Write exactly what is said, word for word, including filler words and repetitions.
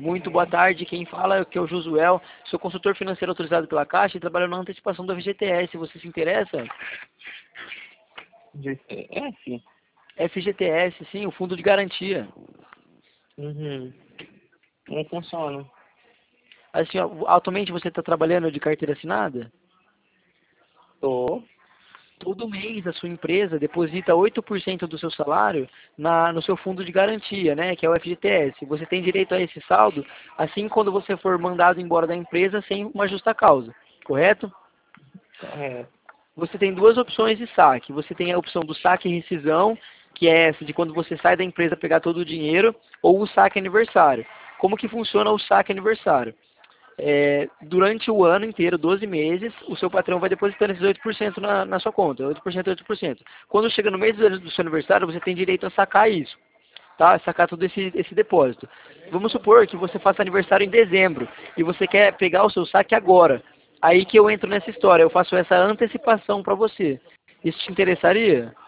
Muito boa tarde, quem fala é que é o Josuel, sou consultor financeiro autorizado pela Caixa e trabalho na antecipação do F G T S. Você se interessa? G T S? F G T S, sim, o Fundo de Garantia. Uhum. Não funciona. Assim, ó, atualmente você está trabalhando de carteira assinada? Tô. Todo mês a sua empresa deposita oito por cento do seu salário na, no seu fundo de garantia, né, que é o F G T S. Você tem direito a esse saldo assim quando você for mandado embora da empresa sem uma justa causa, correto? Correto. Você tem duas opções de saque. Você tem a opção do saque e rescisão, que é essa de quando você sai da empresa pegar todo o dinheiro, ou o saque aniversário. Como que funciona o saque aniversário? É, durante o ano inteiro, doze meses, o seu patrão vai depositando esses oito por cento na, na sua conta, oito por cento, oito por cento. Quando chega no mês do, do seu aniversário, você tem direito a sacar isso, tá? Sacar todo esse, esse depósito. Vamos supor que você faça aniversário em dezembro e você quer pegar o seu saque agora. Aí que eu entro nessa história, eu faço essa antecipação para você. Isso te interessaria?